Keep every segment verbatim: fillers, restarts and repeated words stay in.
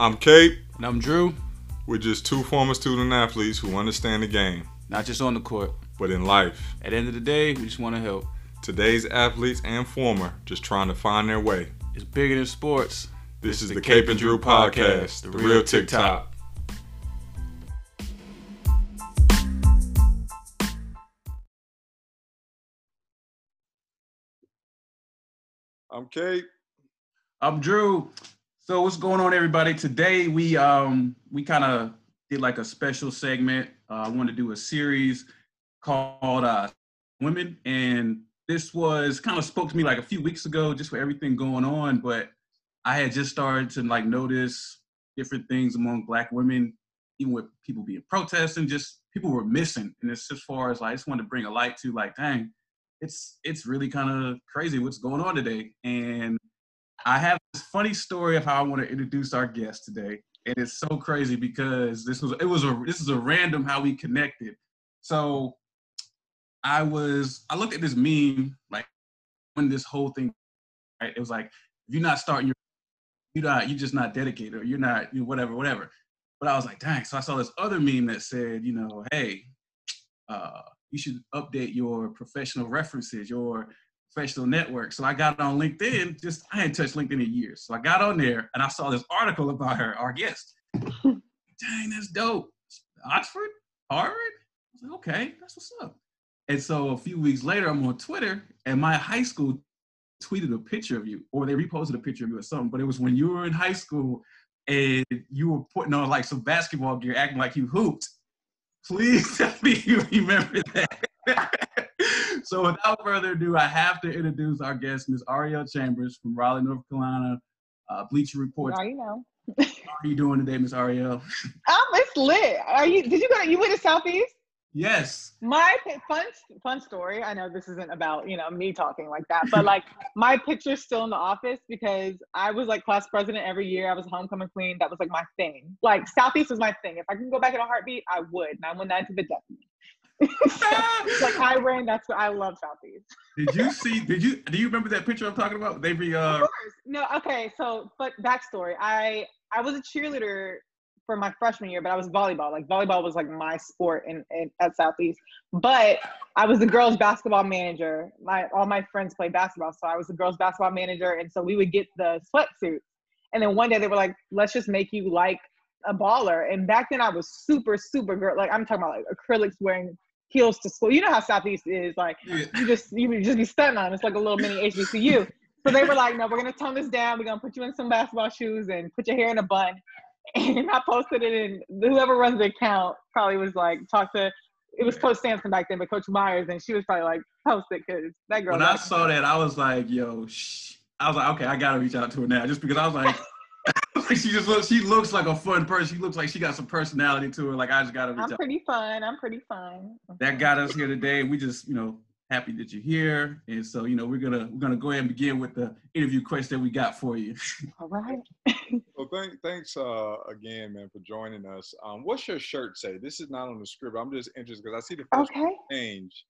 I'm Kate. And I'm Drew. We're just two former student athletes who understand the game. Not just on the court, but in life. At the end of the day, we just want to help. Today's athletes and former just trying to find their way. It's bigger than sports. This, this is the, the Cape and Drew podcast, the, the real TikTok. I'm Kate. I'm Drew. So what's going on, everybody? Today we um we kind of did like a special segment. Uh, I wanted to do a series called uh, Women, and this was kind of spoke to me like a few weeks ago, just for everything going on. But I had just started to like notice different things among Black women, even with people being protesting, just people were missing. And it's as far as like I just wanted to bring a light to like, dang, it's it's really kind of crazy what's going on today. And I have this funny story of how I want to introduce our guest today. And it's so crazy because this was, it was a, this is a random how we connected. So I was, I looked at this meme, like when this whole thing, right? It was like, if you're not starting your, you're not, you're just not dedicated or you're not, you know, whatever, whatever. But I was like, dang. So I saw this other meme that said, you know, hey, uh, you should update your professional references, your professional network. So I got on LinkedIn, just, I hadn't touched LinkedIn in years. So I got on there and I saw this article about her, our guest. Dang, that's dope. Oxford? Harvard? I was like, okay, that's what's up. And so a few weeks later, I'm on Twitter and my high school tweeted a picture of you, or they reposted a picture of you or something, but it was when you were in high school and you were putting on like some basketball gear, acting like you hooped. Please tell me you remember that. So without further ado, I have to introduce our guest, Miz Ariel Chambers from Raleigh, North Carolina, uh, Bleacher Report. Now you know. How are you doing today, Miz Ariel? Um, it's lit. Are you? Did you go? You went to Southeast? Yes. My fun fun story. I know this isn't about you know me talking like that, but like my picture's still in the office because I was like class president every year. I was homecoming queen. That was like my thing. Like Southeast was my thing. If I can go back in a heartbeat, I would. And I went down to the death. Like I ran. That's what I love Southeast. Did you see? Did you? Do you remember that picture I'm talking about? They be. Uh... Of course. No. Okay. So, but backstory. I I was a cheerleader for my freshman year, but I was volleyball. Like volleyball was like my sport in, in at Southeast. But I was the girls basketball manager. My all my friends played basketball, so I was the girls basketball manager, and so we would get the sweatsuits. And then one day they were like, "Let's just make you like a baller." And back then I was super super girl. Like I'm talking about like acrylics wearing heels to school. You know how Southeast is. Like yeah. you just you would just be stunting on. It's like a little mini H B C U. So they were like, "No, we're gonna tone this down. We're gonna put you in some basketball shoes and put your hair in a bun." And I posted it, and whoever runs the account probably was like, talk to, it was Coach Sampson back then, but Coach Myers, and she was probably like, post it, because that girl. When I saw that, I was like, yo, shh. I was like, okay, I gotta reach out to her now, just because I was like, she just looks, she looks like a fun person. She looks like she got some personality to her. Like, I just gotta reach I'm out. I'm pretty fun. I'm pretty fun. That got us here today. We just, you know, happy that you're here. And so, you know, we're gonna we're gonna go ahead and begin with the interview question that we got for you. All right. Well, thank, thanks uh, again, man, for joining us. Um, what's your shirt say? This is not on the script. I'm just interested because I see the first okay. change.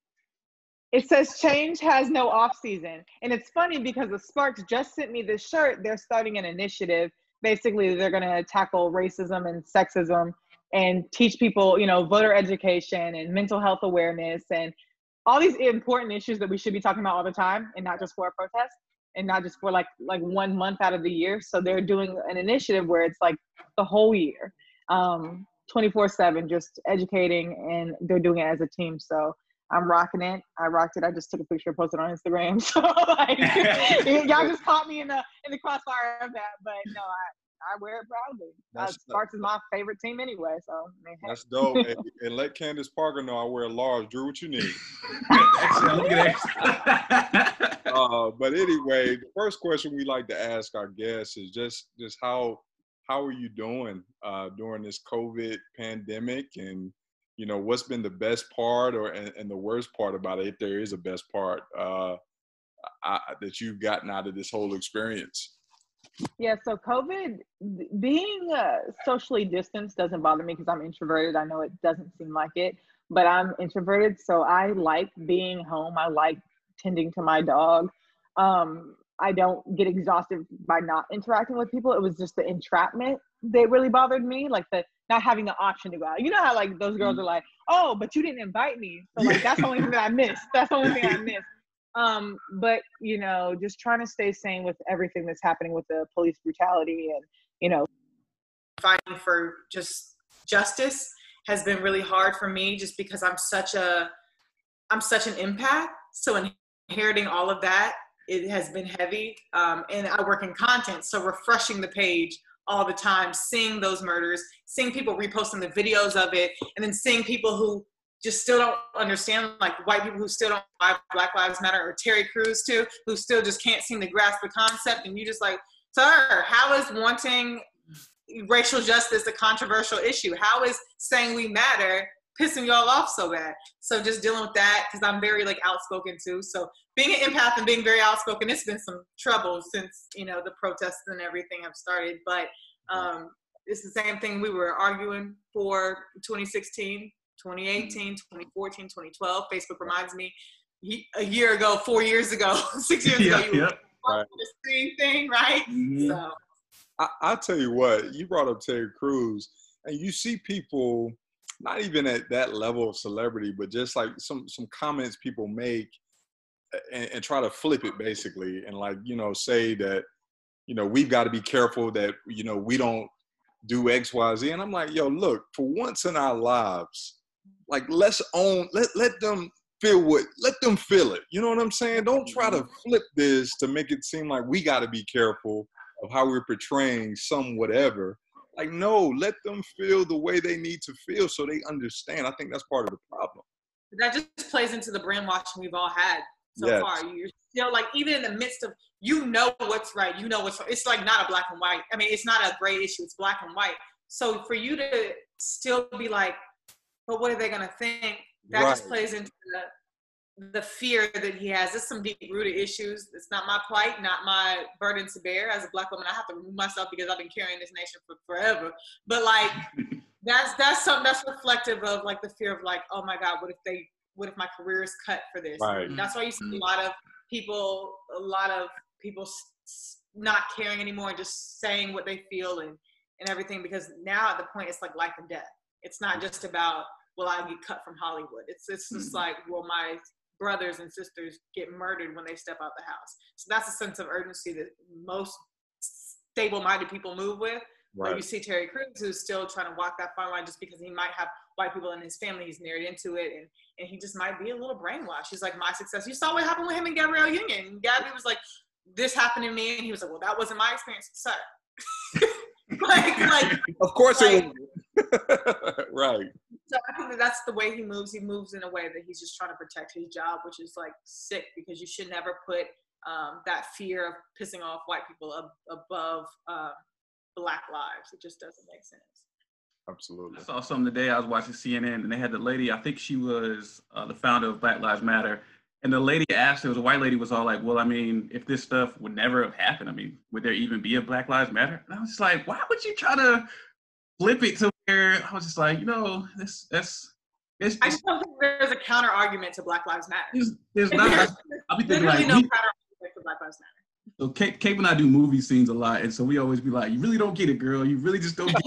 It says change has no off season. And it's funny because the Sparks just sent me this shirt. They're starting an initiative. Basically, they're going to tackle racism and sexism and teach people, you know, voter education and mental health awareness and all these important issues that we should be talking about all the time, and not just for a protest and not just for like like one month out of the year. So they're doing an initiative where it's like the whole year, um, twenty-four seven, just educating, and they're doing it as a team. So I'm rocking it. I rocked it. I just took a picture, posted on Instagram. So like, y'all just caught me in the in the crossfire of that. But no, I, I wear it proudly. Uh, Sparks is my favorite team anyway. So man. That's dope. and, and let Candace Parker know I wear a large. Drew, what you need? Look at that. uh, but anyway, the first question we like to ask our guests is just just how how are you doing uh, during this COVID pandemic, and you know what's been the best part or and, and the worst part about it, if there is a best part uh, I, that you've gotten out of this whole experience. Yeah, so COVID, being uh, socially distanced doesn't bother me because I'm introverted. I know it doesn't seem like it, but I'm introverted, so I like being home. I like tending to my dog. Um, I don't get exhausted by not interacting with people. It was just the entrapment that really bothered me, like the not having the option to go out. You know how like those girls are like, oh, but you didn't invite me. So like that's the only thing that I missed. That's the only thing I missed. Um, but you know, just trying to stay sane with everything that's happening with the police brutality and, you know, fighting for just justice has been really hard for me just because I'm such a, I'm such an empath. So inheriting all of that, it has been heavy. Um, and I work in content, so refreshing the page all the time, seeing those murders, seeing people reposting the videos of it, and then seeing people who just still don't understand, like white people who still don't buy Black Lives Matter, or Terry Crews too, who still just can't seem to grasp the concept. And you just like, sir, how is wanting racial justice a controversial issue? How is saying we matter pissing y'all off so bad? So just dealing with that, because I'm very like outspoken too. So being an empath and being very outspoken, it's been some trouble since, you know, the protests and everything have started. But um, it's the same thing we were arguing for twenty sixteen, twenty eighteen, twenty fourteen, twenty twelve. Facebook reminds me a year ago, four years ago, six years yeah, ago, you yeah. were right. the same thing, right? Mm-hmm. So I, I'll tell you what, you brought up Terry Crews, and you see people not even at that level of celebrity, but just like some some comments people make and, and try to flip it basically, and like, you know, say that, you know, we've got to be careful that, you know, we don't do X, Y, Z. And I'm like, yo, look, for once in our lives, like let's own, let let them feel what, let them feel it. You know what I'm saying? Don't try to flip this to make it seem like we got to be careful of how we're portraying some whatever. Like, no, let them feel the way they need to feel so they understand. I think that's part of the problem. That just plays into the brainwashing we've all had so yes. far. You're still like, even in the midst of, you know what's right, you know what's wrong. It's like not a black and white. I mean, it's not a gray issue, it's black and white. So for you to still be like, but what are they gonna think? That right. just plays into the, the fear that he has. There's some deep-rooted issues. It's not my plight, not my burden to bear. As a black woman, I have to remove myself because I've been carrying this nation for forever. But like, that's that's something that's reflective of like the fear of like, oh my God, what if they, what if my career is cut for this? Right. That's why you see a lot of people, a lot of people not caring anymore and just saying what they feel and, and everything, because now at the point it's like life and death. It's not just about, will I get cut from Hollywood? It's, it's just mm-hmm. like, will my brothers and sisters get murdered when they step out the house? So that's a sense of urgency that most stable-minded people move with. Right. But you see Terry Crews, who's still trying to walk that fine line just because he might have white people in his family. He's married into it, and, and he just might be a little brainwashed. He's like, my success. You saw what happened with him and Gabrielle Union. And Gabby was like, this happened to me. And he was like, well, that wasn't my experience. Sir. like, like, of course like, it was. Right. So I think that that's the way he moves. He moves in a way that he's just trying to protect his job, which is like sick, because you should never put um, that fear of pissing off white people ab- above uh, black lives. It just doesn't make sense. Absolutely. I saw something today. I was watching C N N, and they had the lady, I think she was uh, the founder of Black Lives Matter. And the lady asked, it was a white lady, was all like, well, I mean, if this stuff would never have happened, I mean, would there even be a Black Lives Matter? And I was just like, why would you try to flip it to where I was just like, you know, this, that's, it's, I just don't think there's a counter argument to Black Lives Matter. There's, there's not. There's I'll be thinking literally like, no we, counter argument to Black Lives Matter. So Kate, Kate and I do movie scenes a lot, and so we always be like, you really don't get it, girl. You really just don't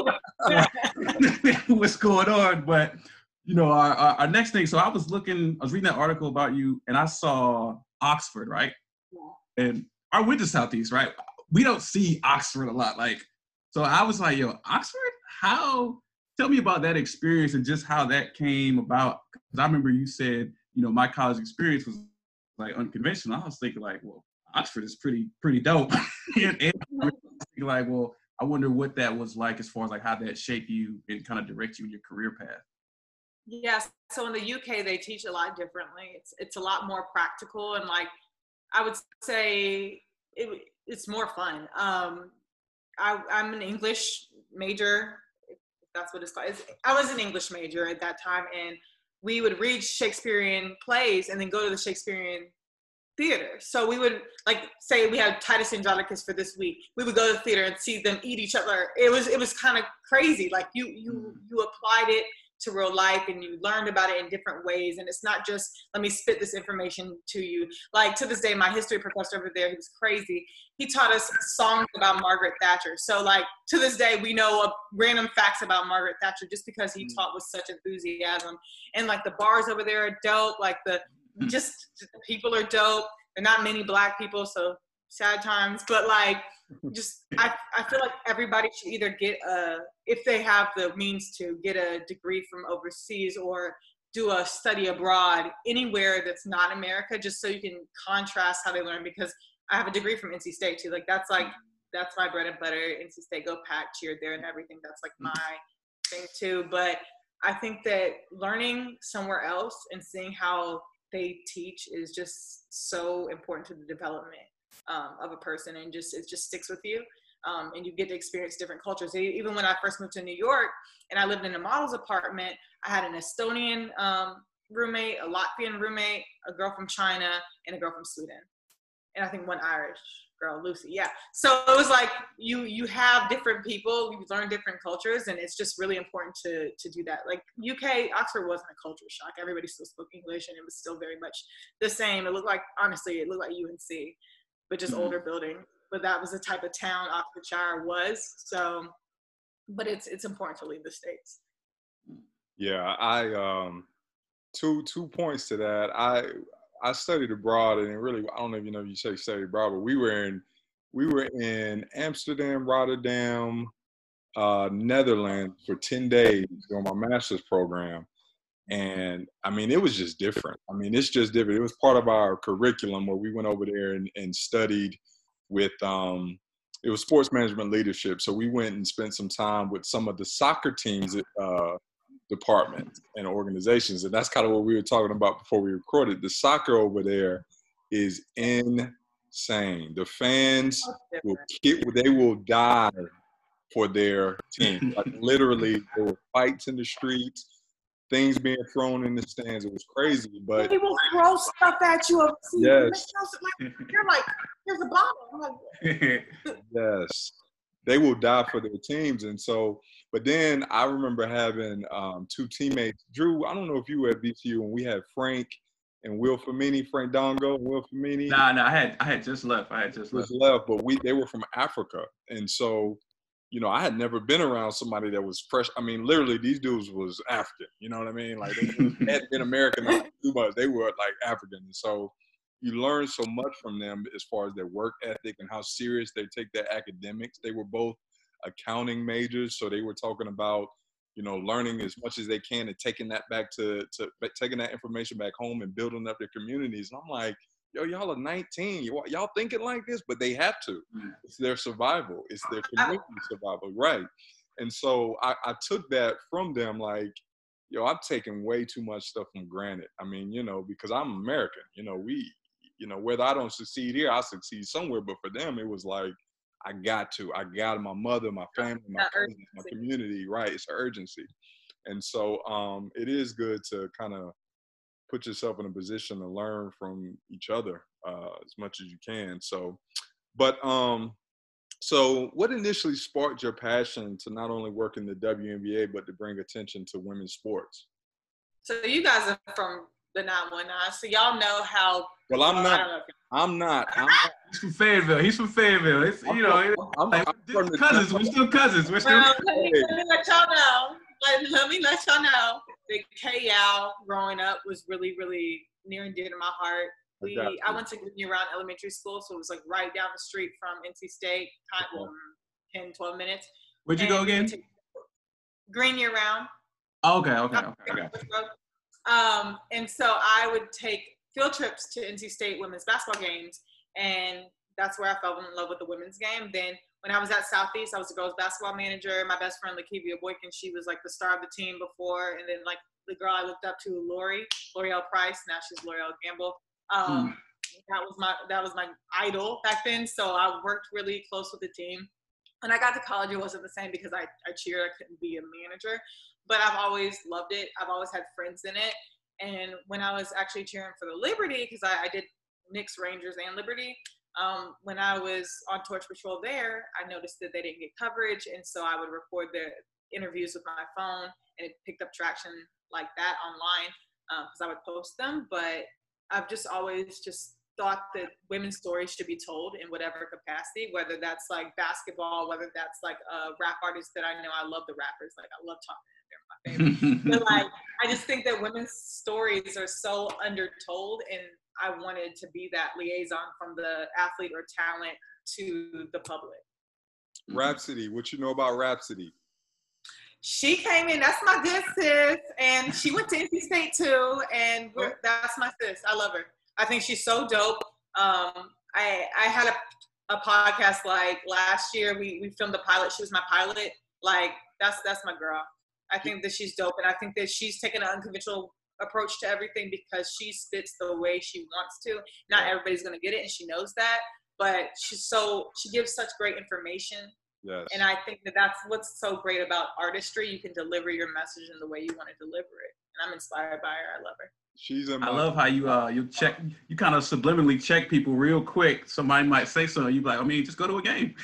get what's going on. But, you know, our, our, our next thing, so I was looking, I was reading that article about you, and I saw Oxford, right? Yeah. And I went to Southeast, right? We don't see Oxford a lot. Like, so I was like, yo, Oxford? How? Tell me about that experience and just how that came about. Because I remember you said, you know, my college experience was like unconventional. I was thinking like, well, Oxford is pretty, pretty dope. and, and like, well, I wonder what that was like as far as like how that shaped you and kind of direct you in your career path. Yes. So in the U K, they teach a lot differently. It's it's a lot more practical, and like I would say it, it's more fun. Um, I, I'm an English major, if that's what it's called. It's, I was an English major at that time, and we would read Shakespearean plays and then go to the Shakespearean theater. So we would, like, say we had Titus Andronicus for this week. We would go to the theater and see them eat each other. It was it was kind of crazy. Like you you you applied it to real life, and you learned about it in different ways. And it's not just, let me spit this information to you. Like to this day, my history professor over there, he was crazy. He taught us songs about Margaret Thatcher. So like to this day, we know uh, random facts about Margaret Thatcher just because he taught with such enthusiasm. And like the bars over there are dope. Like the, just the people are dope. There are not many Black people, so sad times, but like, just, I, I feel like everybody should either get a, if they have the means to, get a degree from overseas or do a study abroad anywhere that's not America, just so you can contrast how they learn. Because I have a degree from N C State too. Like that's like, that's my bread and butter. N C State, go Pack, cheered there and everything. That's like my thing too. But I think that learning somewhere else and seeing how they teach is just so important to the development um, of a person, and just it just sticks with you, um, and you get to experience different cultures. Even when I first moved to New York and I lived in a model's apartment, I had an Estonian um, roommate, a Latvian roommate, a girl from China, and a girl from Sweden, and I think one Irish girl, Lucy. Yeah. So it was like you you have different people, you learn different cultures, and it's just really important to to do that. Like U K, Oxford wasn't a culture shock. Everybody still spoke English, and it was still very much the same. It looked like, honestly, it looked like U N C, but just mm-hmm. older building. But that was the type of town Oxfordshire was. So, but it's it's important to leave the States. Yeah, I um two two points to that. I I studied abroad, and it really, I don't know if you know if you say studied abroad, but we were in we were in Amsterdam, Rotterdam, uh, Netherlands for ten days during my master's program. And I mean, it was just different. I mean, it's just different. It was part of our curriculum where we went over there and, and studied with, um, it was sports management leadership. So we went and spent some time with some of the soccer teams uh, departments and organizations. And that's kind of what we were talking about before we recorded. The soccer over there is insane. The fans will kick, they will die for their team. Like literally, there were fights in the streets, things being thrown in the stands. It was crazy, but they will throw stuff at you overseas. Yes. You're like, there's a bomb. I'm like, yes, they will die for their teams. And so, but then I remember having um, two teammates. Drew, I don't know if you were at B C U when we had Frank and Will Femini, Frank Dongo and Will Femini. Nah, nah, I had I had just left. I had just, just left. left, but we they were from Africa, and so. You know, I had never been around somebody that was fresh. I mean, literally, these dudes was African. You know what I mean? Like, they hadn't been American too much. They were, like, African. And so you learn so much from them as far as their work ethic and how serious they take their academics. They were both accounting majors, so they were talking about, you know, learning as much as they can and taking that back to, to taking that information back home and building up their communities. And I'm like, yo, y'all are nineteen. Y'all thinking like this, but they have to. It's their survival. It's their community survival, right? And so I, I took that from them like, yo, I'm taking way too much stuff from granted. I mean, you know, because I'm American. You know, we, you know, whether I don't succeed here, I succeed somewhere. But for them, it was like, I got to. I got my mother, my family, my cousins, my community, right? It's urgency. And so um, it is good to kind of put yourself in a position to learn from each other uh, as much as you can. So, but um, so what initially sparked your passion to not only work in the W N B A, but to bring attention to women's sports? So you guys are from the nine one nine, so y'all know how. Well, I'm not. Know I'm not. I'm not. He's from Fayetteville. He's from Fayetteville. It's, you know, I'm, I'm, I'm from cousins. We're still cousins. We're still. Well, let, me, let me let y'all know. Let, let me let y'all know. The K Yao growing up was really, really near and dear to my heart. We, I, I went to Green Year Round Elementary School, so it was like right down the street from N C State, time, okay. um, ten, twelve minutes. Where'd you and go again? Green Year Round. Oh, okay, okay, okay. okay. Um, and so I would take field trips to N C State women's basketball games, and that's where I fell in love with the women's game. Then when I was at Southeast, I was the girls basketball manager. My best friend, Lakivia Boykin, she was like the star of the team before. And then like the girl I looked up to, Lori, L'Oreal Price. Now she's L'Oreal Gamble. Um, mm. That was my that was my idol back then. So I worked really close with the team. When I got to college, it wasn't the same because I, I cheered. I couldn't be a manager. But I've always loved it. I've always had friends in it. And when I was actually cheering for the Liberty, because I, I did Knicks, Rangers, and Liberty, Um, when I was on Torch Patrol there, I noticed that they didn't get coverage, and so I would record the interviews with my phone, and it picked up traction like that online because um, I would post them. But I've just always just thought that women's stories should be told in whatever capacity, whether that's like basketball, whether that's like a rap artist that I know. I love the rappers. Like, I love talking to them. They're my favorite. But like, I just think that women's stories are so undertold, and I wanted to be that liaison from the athlete or talent to the public. Rhapsody, what you know about Rhapsody? She came in, that's my good sis, and she went to N C State too, and we're, that's my sis. I love her. I think she's so dope. Um, I I had a, a podcast like last year. We we filmed a pilot. She was my pilot. Like, that's that's my girl. I think that she's dope, and I think that she's taken an unconventional approach to everything because she spits the way she wants to. Not everybody's gonna get it, and she knows that. But she's so she gives such great information. Yes. And I think that that's what's so great about artistry. You can deliver your message in the way you want to deliver it. And I'm inspired by her. I love her. She's in my- I love how you uh you check you kind of subliminally check people real quick. Somebody might say something, you be like, I mean, just go to a game.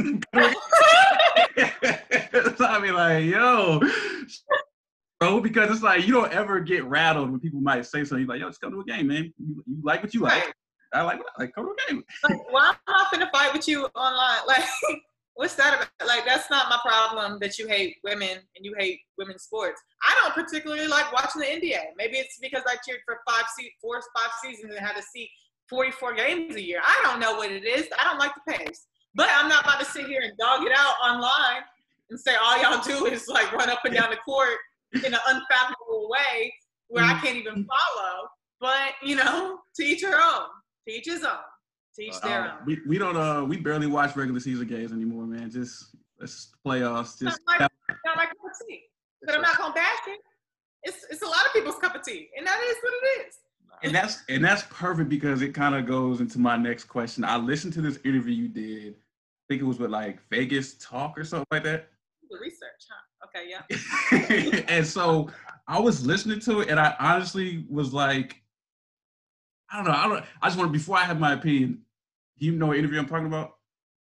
So I mean, like, yo, bro, because it's like you don't ever get rattled when people might say something. You're like, yo, just go to a game, man. You, you like what you like. Right. I like what I like. Go to a game. Like, well, I'm not finna fight with you online. Like, what's that about? Like, that's not my problem that you hate women and you hate women's sports. I don't particularly like watching the N B A. Maybe it's because I cheered for five, se- four, five seasons and had to see forty-four games a year. I don't know what it is. I don't like the pace. But I'm not about to sit here and dog it out online and say all y'all do is like run up and down the court in an unfathomable way where I can't even follow. But, you know, to each her own. To each his own. To each their Uh, own. we we don't uh we barely watch regular season games anymore, man. Just let's playoffs. Just Not my, not my cup of tea. But I'm not gonna bash it. It's it's a lot of people's cup of tea, and that is what it is. and that's and that's perfect because it kind of goes into my next question. I listened to this interview you did. I think it was with like Vegas Talk or something like that. The research, huh? Okay, yeah. And so I was listening to it, and I honestly was like, I don't know. I don't. I just want to, before I have my opinion. Do you know what interview I'm talking about?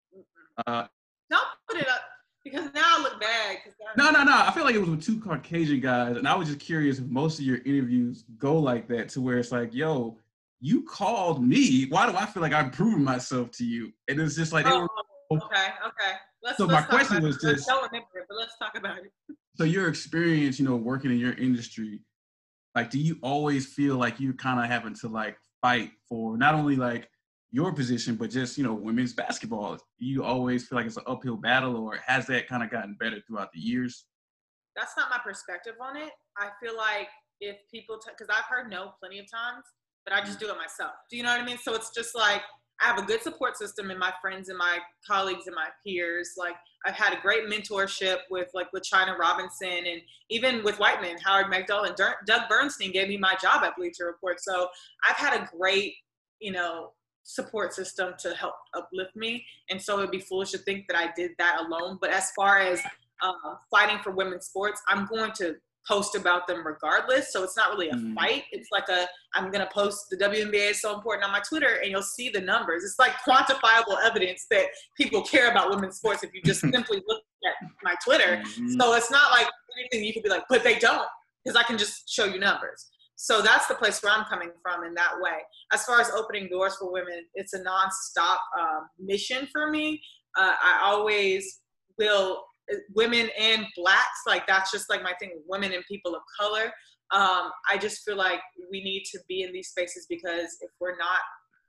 Uh, Don't put it up because now I look bad. no, no, no. I feel like it was with two Caucasian guys, and I was just curious if most of your interviews go like that, to where it's like, yo, you called me. Why do I feel like I'm proving myself to you? And it's just like, they Oh, were, okay, okay. Let's, So let's my talk question about was it. just- I don't remember it, but let's talk about it. so your experience, you know, working in your industry, like, do you always feel like you're kind of having to like fight for not only like your position, but just, you know, women's basketball? Do you always feel like it's an uphill battle, or has that kind of gotten better throughout the years? That's not my perspective on it. I feel like if people, because I've heard no plenty of times, but I just do it myself. Do you know what I mean? So it's just like, I have a good support system in my friends and my colleagues and my peers. Like, I've had a great mentorship with like with China Robinson, and even with Whiteman, Howard McDowell, and Doug Bernstein gave me my job at Bleacher Report. So I've had a great, you know, support system to help uplift me. And so it'd be foolish to think that I did that alone. But as far as uh, fighting for women's sports, I'm going to post about them regardless. So it's not really a Mm. fight. It's like a, I'm going to post the W N B A is so important on my Twitter, and you'll see the numbers. It's like quantifiable evidence that people care about women's sports if you just simply look at my Twitter. Mhm. So it's not like anything you could be like, but they don't, because I can just show you numbers. So that's the place where I'm coming from in that way. As far as opening doors for women, it's a nonstop um, mission for me. Uh, I always will, women and blacks, like that's just like my thing, women and people of color. Um, I just feel like we need to be in these spaces, because if we're not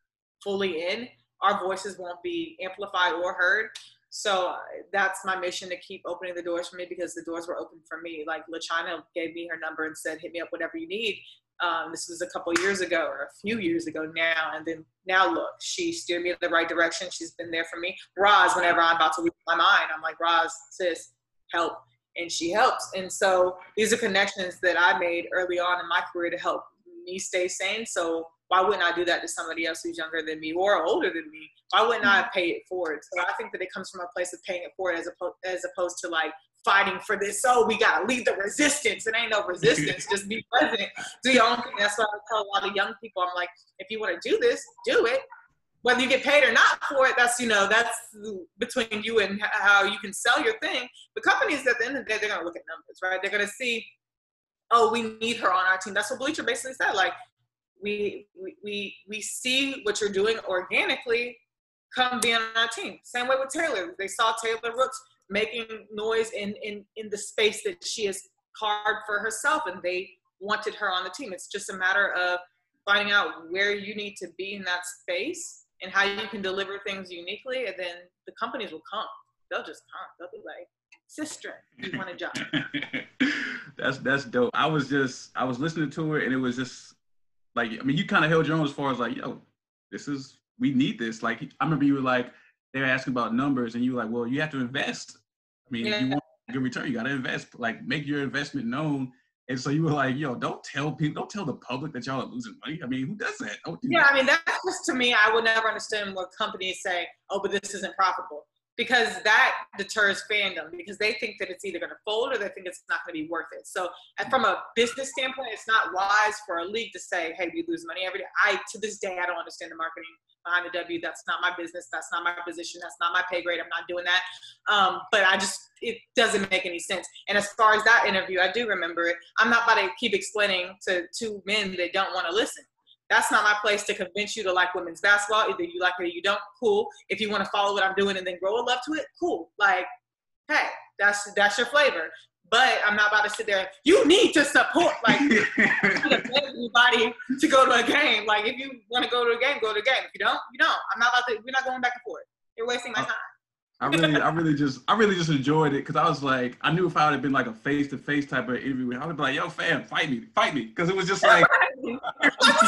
fully in, our voices won't be amplified or heard. So uh, that's my mission, to keep opening the doors for me, because the doors were open for me. Like LaChina gave me her number and said, hit me up whatever you need. Um, this was a couple years ago, or a few years ago now. And then now look, she steered me in the right direction. She's been there for me. Roz, whenever I'm about to lose my mind, I'm like, Roz, sis, help. And she helps. And so these are connections that I made early on in my career to help me stay sane. So why wouldn't I do that to somebody else who's younger than me or older than me? Why wouldn't I pay it forward? So I think that it comes from a place of paying it forward, as opposed, as opposed to like fighting for this. Oh, we got to lead the resistance. It ain't no resistance. Just be present. Do your own thing. That's what I tell a lot of young people. I'm like, if you want to do this, do it. whether you get paid or not for it, that's, you know, that's between you and how you can sell your thing. The companies, at the end of the day, they're going to look at numbers, right? They're going to see, oh, we need her on our team. That's what Bleacher basically said. Like, we, we, we, we see what you're doing organically, come be on our team. Same way with Taylor. They saw Taylor Rooks making noise in, in, in the space that she has carved for herself, and they wanted her on the team. It's just a matter of finding out where you need to be in that space and how you can deliver things uniquely, and then the companies will come. They'll just come. They'll be like, sister, you want a job? that's that's dope. I was just I was listening to it, and it was just like, I mean, you kind of held your own as far as like, yo, this is, we need this. Like, I remember you were like, they were asking about numbers, and you were like, well, you have to invest. I mean, Yeah. you want a good return, you got to invest. Like, make your investment known. And so you were like, yo, don't tell people, don't tell the public that y'all are losing money. I mean, who does that? Don't do Yeah, that. I mean, that's just, to me, I would never understand what companies say, oh, but this isn't profitable. Because that deters fandom, because they think that it's either going to fold or they think it's not going to be worth it. So and from a business standpoint, it's not wise for a league to say, hey, we lose money every day. I, to this day, I don't understand the marketing behind the W. That's not my business. That's not my position. That's not my pay grade. I'm not doing that. Um, but I just, it doesn't make any sense. And as far as that interview, I do remember it. I'm not about to keep explaining to two men that don't want to listen. That's not my place to convince you to like women's basketball. Either you like it or you don't, cool. If you want to follow what I'm doing and then grow a love to it, cool. Like, hey, that's that's your flavor. But I'm not about to sit there, you need to support, like, you beg everybody to go to a game. Like, if you want to go to a game, go to a game. If you don't, you don't. I'm not about to, we're not going back and forth. You're wasting my time. I really, I really just, I really just enjoyed it because I was like, I knew if I would have been like a face-to-face type of interview, I would be like, yo, fam, fight me, fight me, because it was just like, you want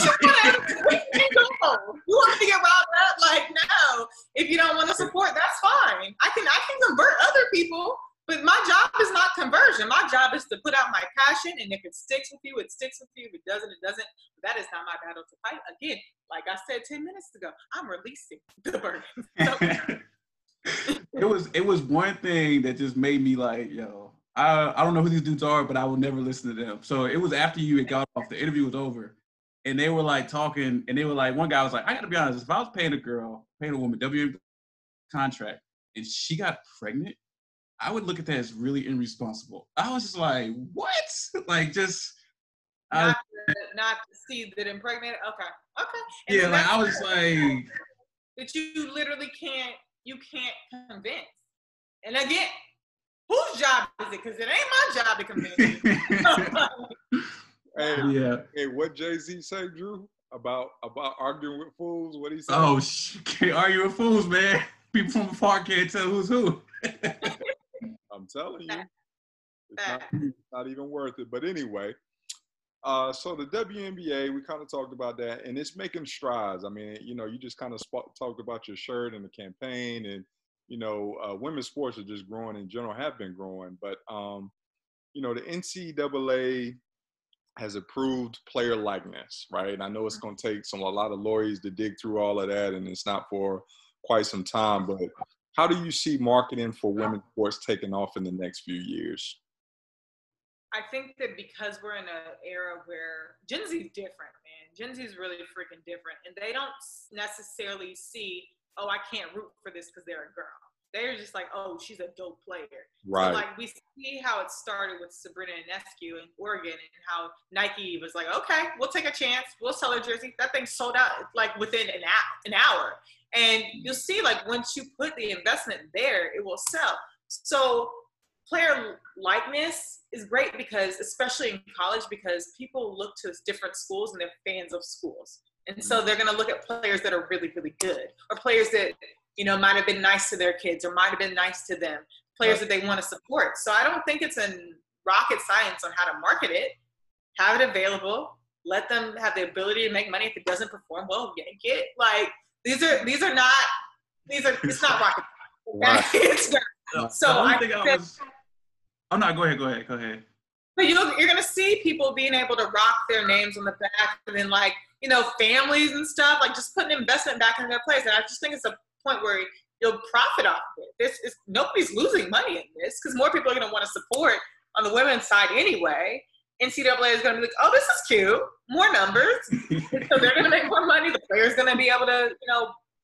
to get riled up? Like, no. If you don't want to support, that's fine. I can, I can convert other people, but my job is not conversion. My job is to put out my passion, and if it sticks with you, it sticks with you. If it doesn't, it doesn't. But that is not my battle to fight. Again, like I said ten minutes ago, I'm releasing the burden. So, it was it was one thing that just made me like, yo, I, I don't know who these dudes are, but I will never listen to them. So it was after you had got off, the interview was over, and they were like talking, and they were like, one guy was like, I gotta be honest, if I was paying a girl, paying a woman, W N B A contract, and she got pregnant, I would look at that as really irresponsible. I was just like, what? Like, just not, I, to, not to see that impregnated. Okay, okay. And yeah, so like I was that's- just like, that you literally can't, you can't convince. And again, whose job is it? Because it ain't my job to convince you. Hey, yeah. hey, what Jay-Z say, Drew, about about arguing with fools? What he said? Oh, sh- can't argue with fools, man. People from afar can't tell who's who. I'm telling you, it's not, it's not even worth it. But anyway, uh, so the W N B A, we kind of talked about that, and it's making strides. I mean, you know, you just kind of sp- talked about your shirt and the campaign, and you know, uh, women's sports are just growing in general, have been growing. But um, you know, the N C double A has approved player likeness, right? And I know it's going to take some a lot of lawyers to dig through all of that, and it's not for quite some time. But how do you see marketing for women's sports taking off in the next few years? I think that because we're in an era where Gen Z is different, man. Gen Z is really freaking different. And they don't necessarily see, oh, I can't root for this because they're a girl. They're just like, oh, she's a dope player. Right. So, like, we see how it started with Sabrina Ionescu in Oregon, and how Nike was like, okay, we'll take a chance. We'll sell her jersey. That thing sold out, like, within an hour. An hour. And you'll see, like, once you put the investment there, it will sell. So player likeness is great because, especially in college, because people look to different schools and they're fans of schools. And so they're going to look at players that are really, really good, or players that, you know, might have been nice to their kids or might have been nice to them, players that they want to support. So I don't think it's a rocket science on how to market it. Have it available. Let them have the ability to make money. If it doesn't perform well, yank it. Like, these are, these are not, these are, it's not rocket science. Right. It's not. So I think I was, oh no, go ahead, go ahead, go ahead. But you're, you're going to see people being able to rock their names on the back, and then, like, you know, families and stuff, like, just putting investment back into their players. And I just think it's a point where you'll profit off of it. This is, nobody's losing money in this, because more people are going to want to support on the women's side anyway. N C double A is going to be like, oh, this is cute, more numbers. So they're going to make more money. The player's going to be able to, you know,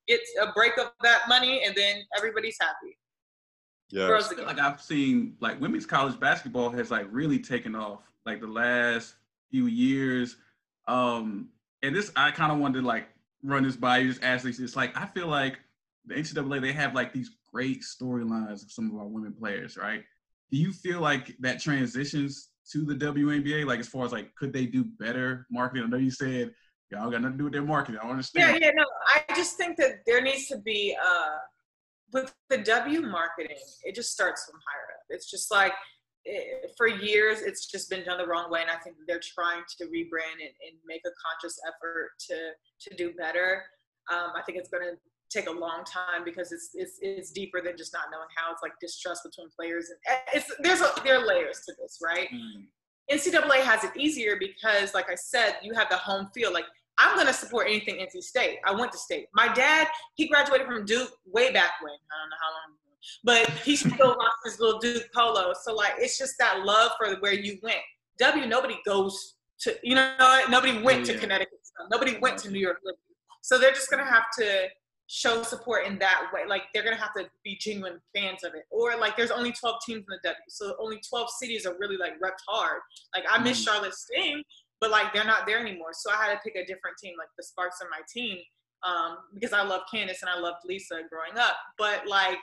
gets a break of that money, and then everybody's happy. Yeah. I feel like I've seen like women's college basketball has like really taken off like the last few years. Um, and this, I kind of wanted to like run this by you, just ask this. It's like, I feel like the N C double A, they have like these great storylines of some of our women players, right? Do you feel like that transitions to the W N B A? Like as far as like, could they do better marketing? I know you said, y'all got nothing to do with their marketing. I understand. Yeah, yeah, no, I just think that there needs to be, uh, with the W marketing, it just starts from higher up. It's just like, it, for years, it's just been done the wrong way. And I think they're trying to rebrand and, and make a conscious effort to to do better. Um, I think it's going to take a long time because it's, it's it's deeper than just not knowing how. It's like distrust between players. And it's there's a, there are layers to this, right? Mm. N C double A has it easier because, like I said, you have the home field. Like, I'm going to support anything N C State. I went to State. My dad, he graduated from Duke way back when. I don't know how long, but he still rocks his little Duke polo. So, like, it's just that love for where you went. W, nobody goes to, you know, nobody went to Connecticut. Nobody went to New York. So they're just going to have to show support in that way. Like, they're going to have to be genuine fans of it. Or, like, there's only twelve teams in the W. So only twelve cities are really, like, repped hard. Like, I miss mm. Charlotte Sting. But, like, they're not there anymore. So I had to pick a different team. Like, the Sparks are my team um, because I love Candace and I loved Lisa growing up. But, like,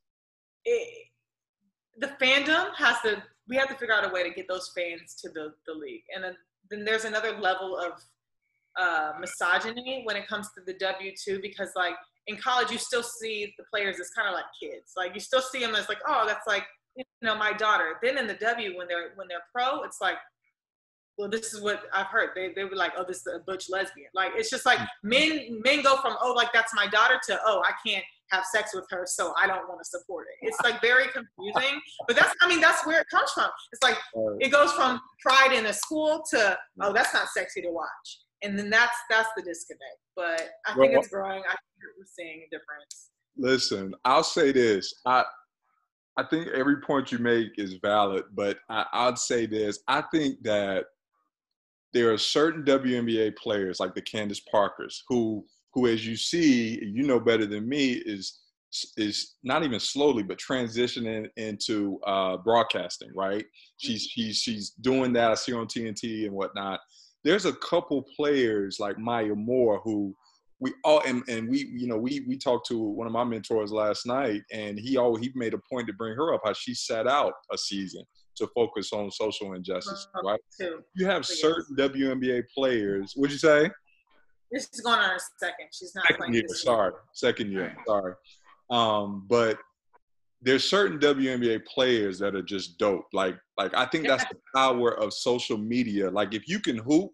it, the fandom has to – we have to figure out a way to get those fans to the, the league. And then, then there's another level of uh, misogyny when it comes to the W, too, because, like, in college you still see the players as kind of like kids. Like, you still see them as, like, oh, that's, like, you know, my daughter. Then in the W, when they're when they're pro, it's like, well, this is what I've heard. They they were like, oh, this is a butch lesbian. Like, it's just like men men go from, oh, like, that's my daughter to, oh, I can't have sex with her, so I don't want to support it. It's like very confusing. But that's, I mean, that's where it comes from. It's like, it goes from pride in a school to, oh, that's not sexy to watch. And then that's that's the disconnect. But I think well, it's growing. I think we're seeing a difference. Listen, I'll say this. I I think every point you make is valid, but I, I'd say this. I think that there are certain W N B A players like the Candace Parkers who, who, as you see, you know better than me, is is not even slowly, but transitioning into uh, broadcasting. Right? She's she's she's doing that. I see her on T N T and whatnot. There's a couple players like Maya Moore who we all and, and we you know we we talked to one of my mentors last night, and he always he made a point to bring her up how she sat out a season to focus on social injustice, right? Too. You have certain W N B A players. What'd you say? This is going on her second. She's not second playing year. this Sorry, year. second year. Sorry, um, but there's certain W N B A players that are just dope. Like, like I think Yeah. that's the power of social media. Like, if you can hoop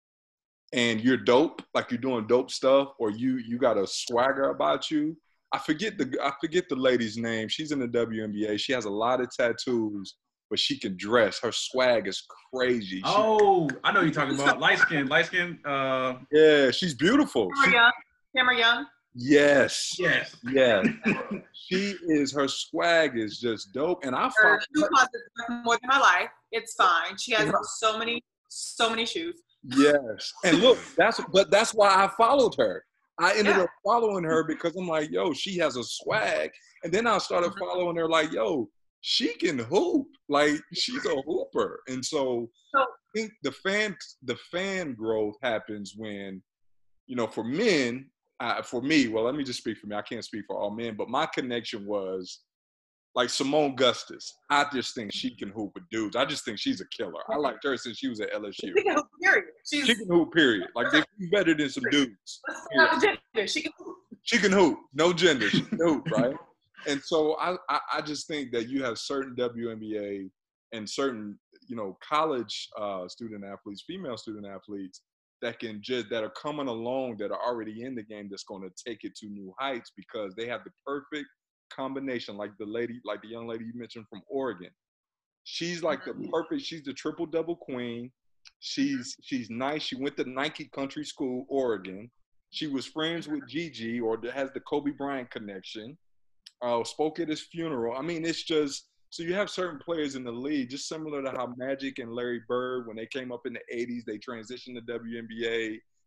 and you're dope, like you're doing dope stuff, or you you got a swagger about you. I forget the I forget the lady's name. She's in the W N B A. She has a lot of tattoos, but she can dress. Her swag is crazy. She, Oh, I know you're talking about light skin, light skin. Uh, yeah, she's beautiful. Tamara She, Young. Tamara Young. yes, yes. yes. She is. Her swag is just dope, and I Her find shoe closet is worth more than my life. It's fine. She has so many, so many shoes. yes. And look, that's but that's why I followed her. I ended Yeah. up following her because I'm like, yo, she has a swag, and then I started Mhm. following her like, yo, she can hoop. Like, she's a hooper. And so So- I think the fan the fan growth happens when, you know, for men, uh, for me, well, let me just speak for me. I can't speak for all men, but my connection was like Simone Gustis. I just think she can hoop with dudes. I just think she's a killer. I liked her since she was at L S U. She can hoop, period. She's She can hoop, period. Like, they're better than some dudes. not a gender. She can hoop. She can hoop. No gender. She can hoop, right? And so I, I, I just think that you have certain W N B A and certain, you know, college uh, student athletes, female student athletes that can just, that are coming along, that are already in the game, that's going to take it to new heights because they have the perfect combination. Like the lady, like the young lady you mentioned from Oregon. She's like the perfect, she's the triple double queen. She's, she's nice. She went to Nike Country School, Oregon. She was friends with Gigi, or has the Kobe Bryant connection. Uh, spoke at his funeral. I mean, it's just, so you have certain players in the league, just similar to how Magic and Larry Bird, when they came up in the eighties, they transitioned to W N B A.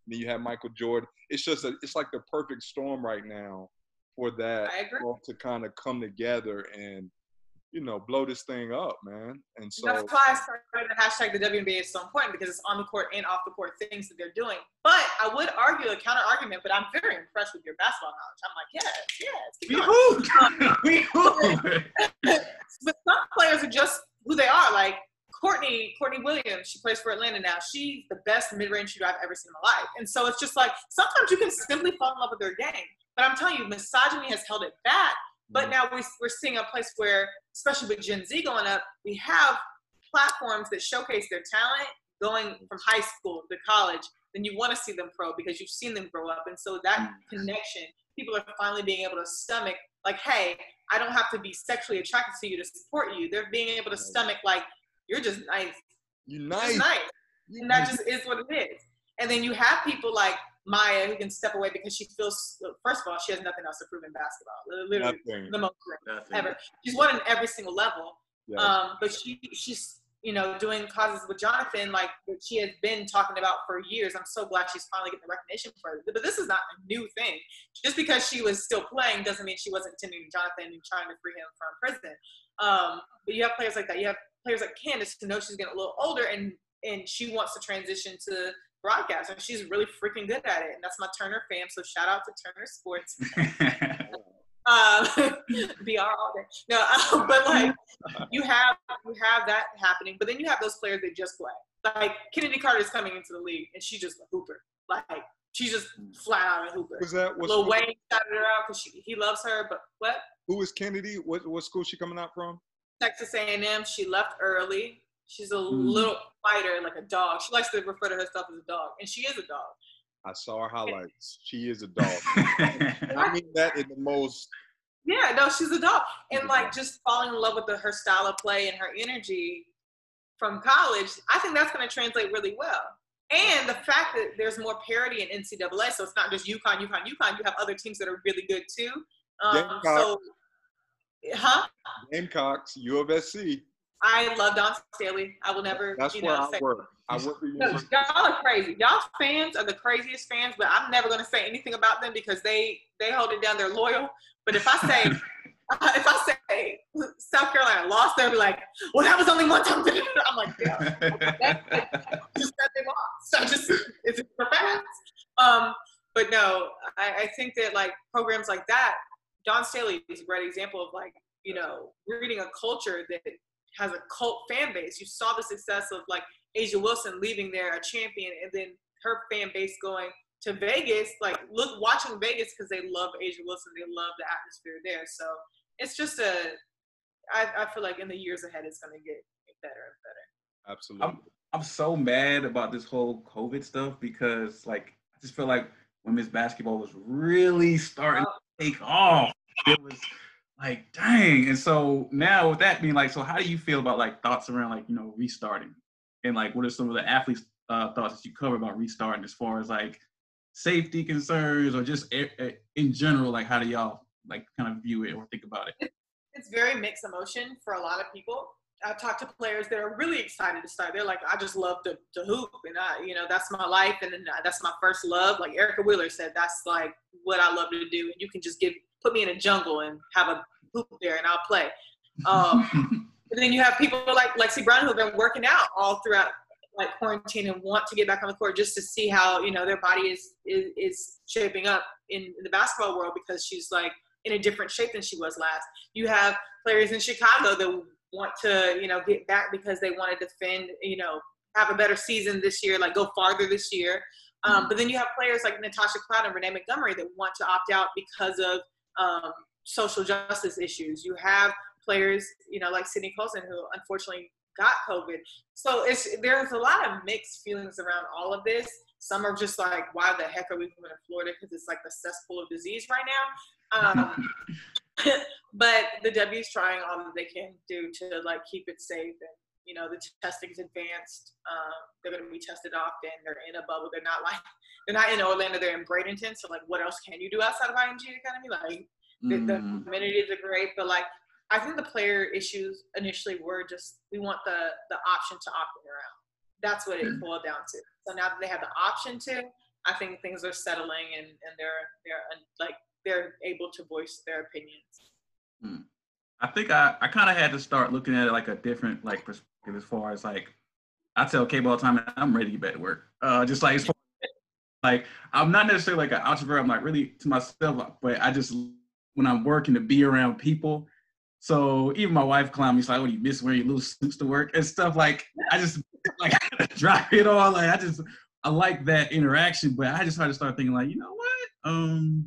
then you have Michael Jordan. It's just a, it's like the perfect storm right now for that all to kind of come together and, you know, blow this thing up, man. And so that's why I started the hashtag the W N B A is so important, because it's on the court and off the court things that they're doing. But I would argue a counter argument, but I'm very impressed with your basketball knowledge. I'm like, yes, yes. We hoop. We hoop. But some players are just who they are. Like Courtney, Courtney Williams, she plays for Atlanta now. She's the best mid-range shooter I've ever seen in my life. And so it's just like, sometimes you can simply fall in love with their game. But I'm telling you, misogyny has held it back. But now we, we're seeing a place where, especially with Gen Z going up, we have platforms that showcase their talent going from high school to college. Then you want to see them pro because you've seen them grow up. And so that connection, people are finally being able to stomach, like, hey, I don't have to be sexually attracted to you to support you. They're being able to stomach, like, you're just nice. You're nice. Just nice. And that just is what it is. And then you have people like Maya who can step away because she feels, first of all, she has nothing else to prove in basketball. Literally nothing. the most nothing. ever. She's won in every single level. Yes. Um, but she she's, you know, doing causes with Jonathan, like that she has been talking about for years. I'm so glad she's finally getting the recognition for it. But this is not a new thing. Just because she was still playing doesn't mean she wasn't tending to Jonathan and trying to free him from prison. Um, but you have players like that. You have players like Candace who knows she's getting a little older and and she wants to transition to broadcast, and she's really freaking good at it. And that's my Turner fam. So shout out to Turner Sports. um, B R all day. No, um, but like you have you have that happening. But then you have those players that just play. Like Kennedy Carter is coming into the league, and she's just a hooper. Like she's just flat out a hooper. Was that? Lil Wayne shouted her out because he loves her. But what? Who is Kennedy? What what school is she coming out from? Texas A and M. She left early. She's a Mm. little fighter, like a dog. She likes to refer to herself as a dog, and she is a dog. I saw her highlights. She is a dog. I mean that in the most. Yeah, no, she's a dog. And like just falling in love with the, her style of play and her energy from college, I think that's going to translate really well. And the fact that there's more parity in N C double A, so it's not just UConn, UConn, UConn. You have other teams that are really good too. Um, so, huh? Gamecocks, U of S C. I love Dawn Staley. I will never. That's you where know, I say, work. I work for you. No, y'all are crazy. Y'all fans are the craziest fans, but I'm never going to say anything about them because they they hold it down. They're loyal. But if I say if I say South Carolina lost, they'll be like, "Well, that was only one time." I'm like, "Yeah, just that they lost." So just it's for facts. Um, but no, I, I think that like programs like that, Dawn Staley is a great example of like you know reading a culture that has a cult fan base. You saw the success of like Asia Wilson leaving there a champion, and then her fan base going to Vegas. Like, look, watching Vegas because they love Asia Wilson. They love the atmosphere there. So it's just a. I, I feel like in the years ahead, it's going to get better and better. Absolutely. I'm, I'm so mad about this whole COVID stuff because, like, I just feel like women's basketball was really starting oh. to take off. It was like, dang. And so now with that being like, so how do you feel about like thoughts around like, you know, restarting? And like, what are some of the athletes' uh, thoughts that you cover about restarting as far as like safety concerns or just in general, like how do y'all like kind of view it or think about it? It's very mixed emotion for a lot of people. I've talked to players that are really excited to start. They're like, I just love to, to hoop and I, you know, that's my life. And then that's my first love. Like Erica Wheeler said, that's like what I love to do. And you can just give, put me in a jungle and have a hoop there and I'll play. Um, and then you have people like Lexi Brown who have been working out all throughout like quarantine and want to get back on the court just to see how, you know, their body is, is, is shaping up in, in the basketball world because she's like in a different shape than she was last. You have players in Chicago that want to, you know, get back because they want to defend, you know, have a better season this year, like go farther this year. Um, but then you have players like Natasha Cloud and Renee Montgomery that want to opt out because of um, social justice issues. You have players, you know, like Sydney Colson, who unfortunately got COVID. So it's there's a lot of mixed feelings around all of this. Some are just like, why the heck are we moving to Florida? Because it's like the cesspool of disease right now. Um, but the W is trying all that they can do to like keep it safe. And, you know, the testing's advanced. Um, they're going to be tested often. They're in a bubble. They're not like, they're not in Orlando. They're in Bradenton. So like, what else can you do outside of I M G Academy? Like, mm. the, the amenities are great, but like, I think the player issues initially were just, we want the, the option to opt in around. That's what it boiled down to. So now that they have the option to, I think things are settling and, and they're they're like they're able to voice their opinions. Hmm. I think I, I kind of had to start looking at it like a different like perspective as far as like I tell Cable all the time I'm ready to get back to work. Uh, just like as far as, like I'm not necessarily like an entrepreneur. I'm not really to myself, but I just when I'm working to be around people. So even my wife clowned me, she's like, "Oh, you miss wearing your little suits to work and stuff." Like I just like drop it all. Like I just I like that interaction, but I just had to start thinking like, you know what? Um,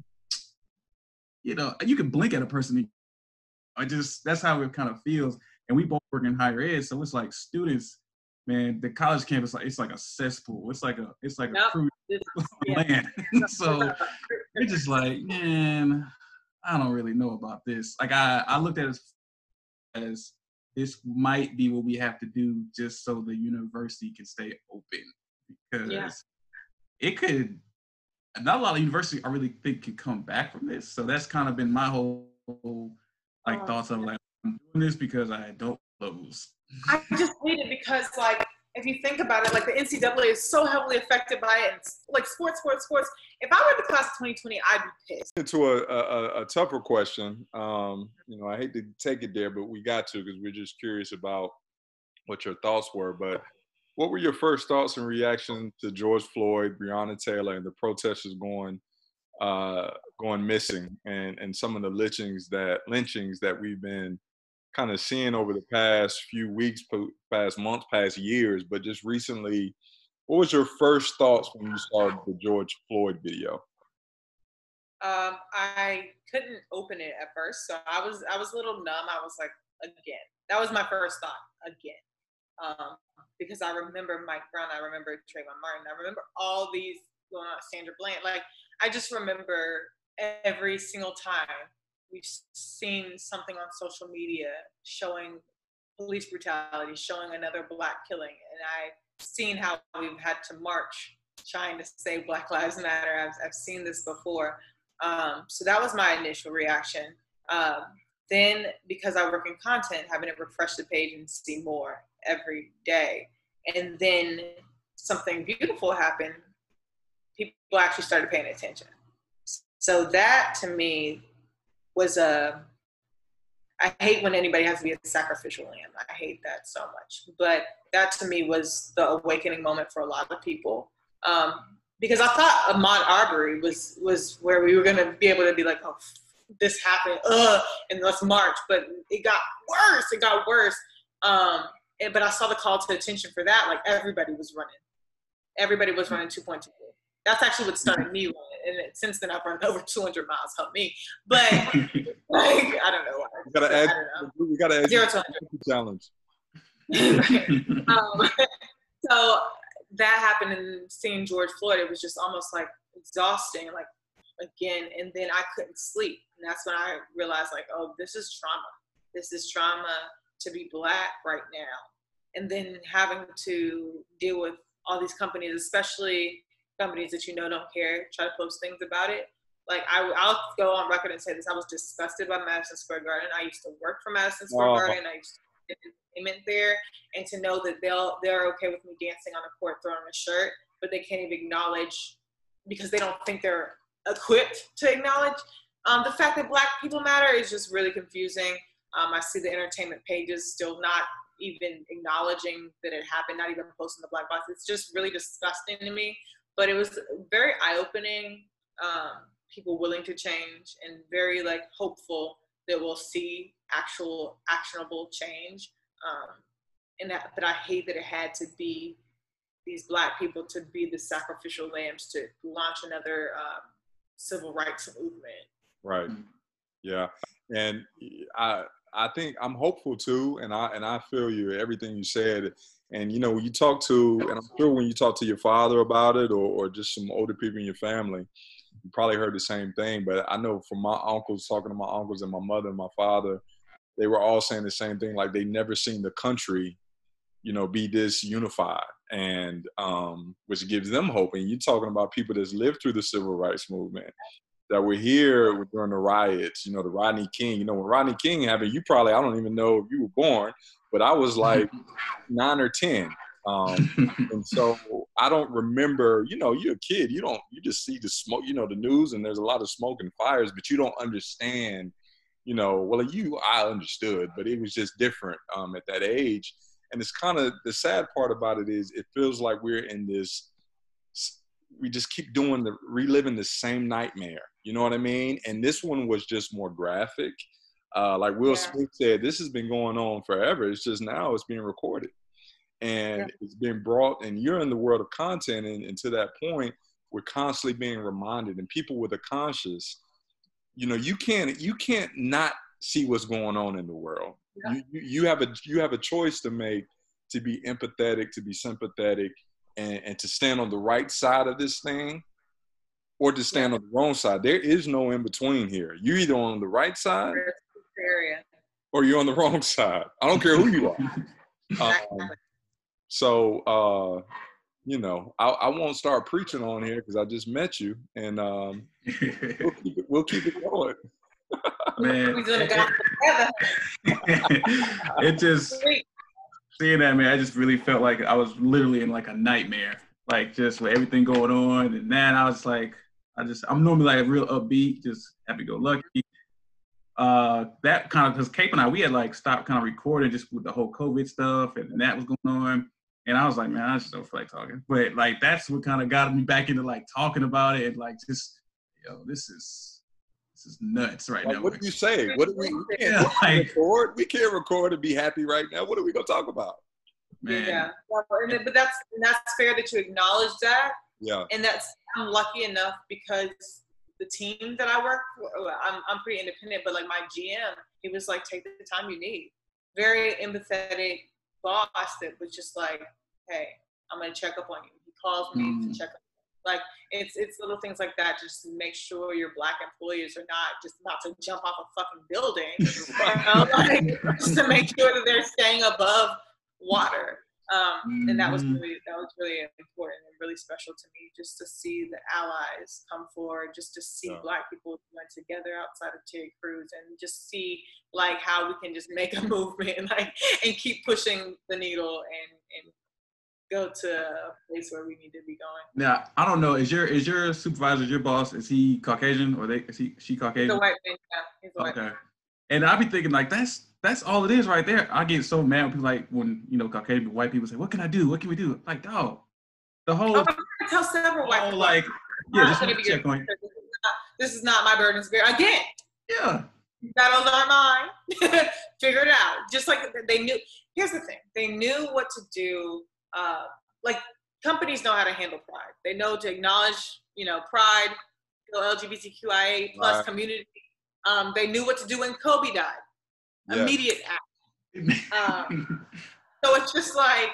you know, you can blink at a person. I just that's how it kind of feels. And we both work in higher ed, so it's like students, man. The college campus, like it's like a cesspool. It's like a it's like Yep. a crude Yeah. land. So it's just like, man, I don't really know about this. Like I, I looked at it as this might be what we have to do just so the university can stay open because Yeah. it could. Not a lot of universities I really think could come back from this. So that's kind of been my whole like Oh, thoughts of like I'm doing this because I don't lose. I just hate it because, like, if you think about it, like the N C double A is so heavily affected by it, and like sports, sports, sports. If I were the class of twenty twenty, I'd be pissed. Into a, a, a tougher question, um, you know, I hate to take it there, but we got to because we're just curious about what your thoughts were. But what were your first thoughts and reaction to George Floyd, Breonna Taylor, and the protesters going uh, going missing, and and some of the lynchings that lynchings that we've been kind of seeing over the past few weeks, past months, past years, but just recently, what was your first thoughts when you saw the George Floyd video? Um, I couldn't open it at first, so I was I was a little numb. I was like, again, that was my first thought, again, um, because I remember Mike Brown, I remember Trayvon Martin, I remember all these going on, Sandra Bland. Like, I just remember every single time we've seen something on social media showing police brutality, showing another Black killing, and I've seen how we've had to march trying to say Black Lives Matter. I've, I've seen this before. Um, so that was my initial reaction. Um, then, because I work in content, having to refresh the page and see more every day. And then something beautiful happened. People actually started paying attention. So that, to me, was a, I hate when anybody has to be a sacrificial lamb. I hate that so much. But that, to me, was the awakening moment for a lot of people. Um, because I thought Ahmaud Arbery was was where we were going to be able to be like, oh, this happened, ugh, and let's march. But it got worse. It got worse. Um, and, but I saw the call to attention for that. Like, everybody was running. Everybody was running two point two. That's actually what started me running. And since then, I've run over two hundred miles. Help me. But, like, I don't know why. We gotta add, we gotta add Zero to challenge. um, so that happened, and seeing George Floyd, it was just almost like exhausting, like, again, and then I couldn't sleep. And that's when I realized, like, oh, this is trauma. This is trauma to be Black right now. And then having to deal with all these companies, especially companies that you know don't care, try to post things about it. Like, I, I'll go on record and say this. I was disgusted by Madison Square Garden. I used to work for Madison Square Oh. Garden. I used to get entertainment there. And to know that they'll, they're okay with me dancing on a court, throwing a shirt, but they can't even acknowledge, because they don't think they're equipped to acknowledge um, the fact that Black people matter, is just really confusing. Um, I see the entertainment pages still not even acknowledging that it happened, not even posting the Black box. It's just really disgusting to me. But it was very eye-opening, um, people willing to change, and very, like, hopeful that we'll see actual actionable change. Um, and that, but I hate that it had to be these Black people to be the sacrificial lambs to launch another um, civil rights movement. Right. Yeah. And I I think I'm hopeful too, and I and I feel you, everything you said. And you know, when you talk to, and I'm sure when you talk to your father about it, or, or just some older people in your family, you probably heard the same thing. But I know from my uncles, talking to my uncles and my mother and my father, they were all saying the same thing. Like, they never seen the country, you know, be this unified, and um, which gives them hope. And you're talking about people that's lived through the civil rights movement, that were here during the riots, you know, the Rodney King. You know, when Rodney King happened, you probably, I don't even know if you were born, but I was like nine or ten. Um, and so I don't remember, you know, you're a kid, you don't, you just see the smoke, you know, the news, and there's a lot of smoke and fires, but you don't understand, you know, well, you, I understood, but it was just different um, at that age. And it's kind of, the sad part about it is it feels like we're in this, we just keep doing the, reliving the same nightmare. You know what I mean? And this one was just more graphic. Uh, like Will yeah. Smith said, this has been going on forever. It's just now it's being recorded. And yeah. it's been brought, and you're in the world of content, and, and to that point, we're constantly being reminded. And people with a conscience, you know, you can't you can't not see what's going on in the world. Yeah. You, you you have a you have a choice to make, to be empathetic, to be sympathetic, and, and to stand on the right side of this thing, or to stand yeah. on the wrong side. There is no in between here. You're either on the right side, or you're on the wrong side. I don't care who you are. Um, So, uh, you know, I, I won't start preaching on here because I just met you, and um, we'll, keep it, we'll keep it going. Man, it just, seeing that, man, I just really felt like I was literally in like a nightmare, like just with everything going on. And then I was like, I just, I'm normally like real upbeat, just happy-go-lucky. Uh, that kind of, because Cape and I, we had like stopped kind of recording just with the whole COVID stuff, and that was going on. And I was like, man, I just don't feel like talking. But like, that's what kind of got me back into like talking about it. And like, just, yo, this is, this is nuts right like, now. What do you say? What do we, we can't yeah, like, record? We can't record and be happy right now. What are we going to talk about? Man. Yeah. But that's, that's fair that you acknowledge that. Yeah. And that's, I'm lucky enough because the team that I work for, I'm, I'm pretty independent, but like my G M, he was like, take the time you need. Very empathetic boss that was just like, hey, I'm gonna check up on you. He calls me mm. to check up. Like it's it's little things like that, just to make sure your Black employees are not just about to jump off a fucking building. You know? Like, just to make sure that they're staying above water. Um, mm. And that was really that was really important and really special to me, just to see the allies come forward, just to see yeah. Black people went together outside of Terry Crews, and just see like how we can just make a movement and like and keep pushing the needle and and go to a place where we need to be going. Now, I don't know, is your is your supervisor, your boss, is he Caucasian, or they is he she Caucasian? He's a white man, yeah. He's a white okay. man. And I be thinking like that's that's all it is right there. I get so mad when people like when you know Caucasian white people say, "What can I do? What can we do?" Like, dog, the whole. Oh, I'm gonna tell several white people. Like, yeah, just want to check on you. This is, not, this is not my burden to bear. Again. Yeah. Battles aren't mine. Figure it out. Just like they knew. Here's the thing: they knew what to do. Uh, like companies know how to handle pride. They know to acknowledge, you know, pride, L G B T Q I A plus right. community. Um, they knew what to do when Kobe died. Yeah. Immediate act. Um, so it's just like,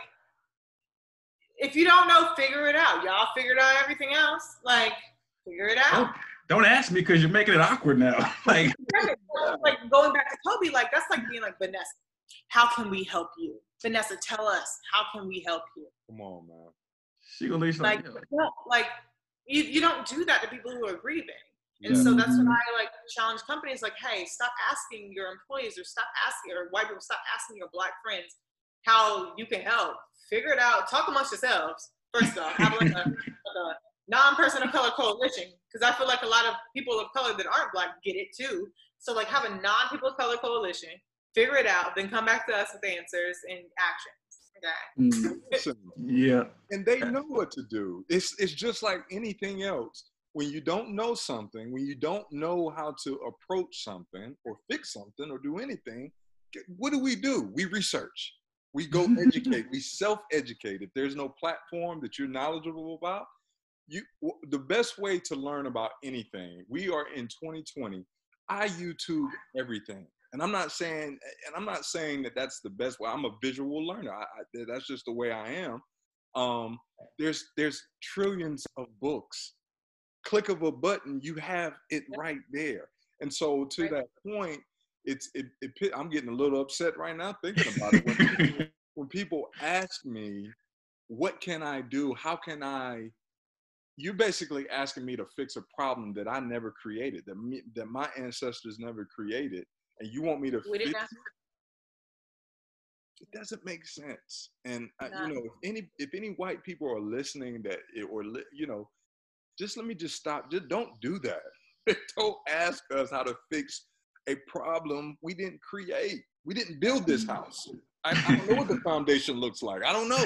if you don't know, figure it out. Y'all figured out everything else. Like, figure it out. Don't, don't ask me because you're making it awkward now. Like, like going back to Kobe, like that's like being like, Vanessa, how can we help you? Vanessa, tell us, how can we help you? Come on, man. She gonna leave like, like, no, like you, you don't do that to people who are grieving. And yeah. so that's when I like challenge companies like, hey, stop asking your employees or stop asking, or white people, stop asking your Black friends how you can help. Figure it out. Talk amongst yourselves. First off, have like a, like a non-person of color coalition, because I feel like a lot of people of color that aren't Black get it too. So like have a non-people of color coalition, figure it out, then come back to us with answers and actions. Okay. Listen, yeah. And they know what to do. It's it's just like anything else. When you don't know something, when you don't know how to approach something or fix something or do anything, what do we do? We research. We go educate. We self-educate. If there's no platform that you're knowledgeable about, you the best way to learn about anything, we are in twenty twenty. I YouTube everything. And I'm not saying, and I'm not saying that that's the best way. I'm a visual learner. I, I, that's just the way I am. Um, there's there's trillions of books. Click of a button, you have it right there. And so to that point, it's it, it I'm getting a little upset right now thinking about it. When people, when people ask me, what can I do? How can I? You're basically asking me to fix a problem that I never created, that me, that my ancestors never created, and you want me to we fix didn't ask, it doesn't make sense. And I, No. you know, if any if any white people are listening that it, or li- you know, just let me just stop. Just don't do that. Don't ask us how to fix a problem we didn't create. We didn't build this house. I, I don't know what the foundation looks like. I don't know.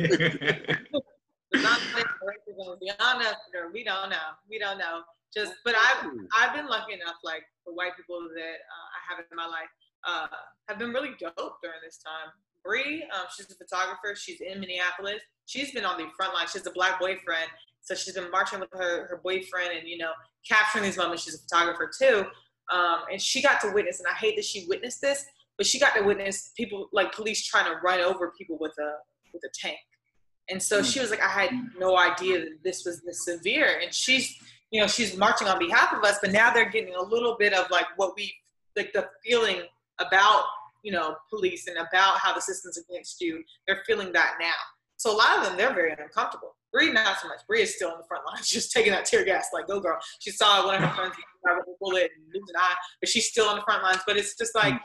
It's not beyond us, or we don't know. We don't know. Just, but I've I've been lucky enough, like the white people that uh, I have in my life, uh, have been really dope during this time. Bree, um, she's a photographer. She's in Minneapolis. She's been on the front line. She has a black boyfriend, so she's been marching with her her boyfriend and you know capturing these moments. She's a photographer too, um, and she got to witness. And I hate that she witnessed this, but she got to witness people like police trying to run over people with a with a tank. And so she was like, I had no idea that this was this severe. And she's, you know, she's marching on behalf of us, but now they're getting a little bit of like what we, like the feeling about, you know, police and about how the system's against you. They're feeling that now. So a lot of them, they're very uncomfortable. Bree, not so much. Bree is still on the front lines, just taking that tear gas, like, go girl. She saw one of her friends get a bullet and lose an eye, but she's still on the front lines. But it's just like,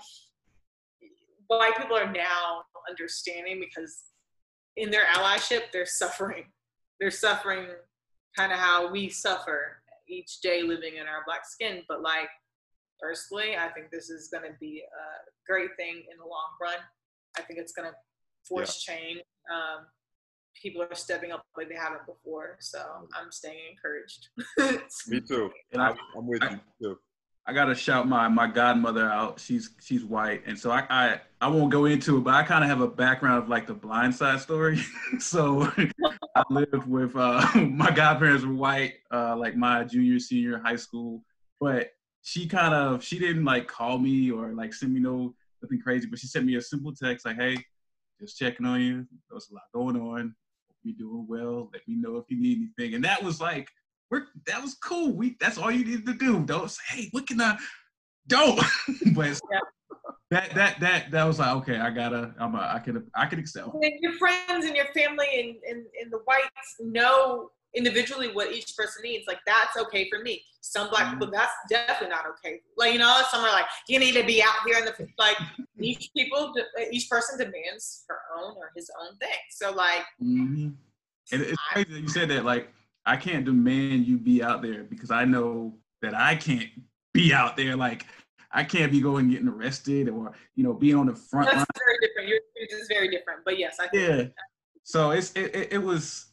white people are now understanding because in their allyship, they're suffering. They're suffering kind of how we suffer each day living in our black skin. But like, personally, I think this is going to be a great thing in the long run. I think it's going to force yeah. change. Um, people are stepping up like they haven't before. So I'm staying encouraged. Me too. And I, I'm with I, you too. I gotta shout my my godmother out. She's she's white, and so I I, I won't go into it, but I kind of have a background of like the Blind Side story. So I lived with uh, my godparents were white, uh, like my junior senior high school. But she kind of she didn't like call me or like send me no nothing crazy, but she sent me a simple text like, "Hey, just checking on you. There's a lot going on. Hope you're doing well. Let me know if you need anything." And that was like. We're, that was cool. We that's all you needed to do. Don't say, hey, what can I don't but yeah. that that that that was like, okay, I gotta I'm a, I can I can excel. And your friends and your family and, and, and the whites know individually what each person needs. Like that's okay for me. Some black mm-hmm. people, that's definitely not okay. Like, you know, some are like, you need to be out here in the like each people each person demands her own or his own thing. So like mm-hmm. And it's crazy that you said that, like I can't demand you be out there because I know that I can't be out there. Like I can't be going and getting arrested or, you know, being on the front That's line. very different. Your experience is very different. But yes, I think yeah. So it's it, it, it was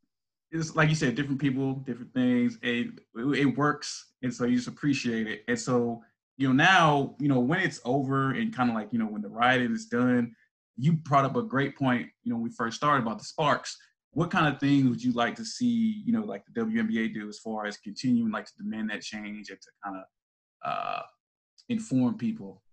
it's like you said, different people, different things. It, it it works, and so you just appreciate it. And so you know now you know when it's over and kind of like you know when the rioting is done, you brought up a great point. You know when we first started about the sparks. What kind of things would you like to see, you know, like the W N B A do as far as continuing like to demand that change and to kind of uh, inform people?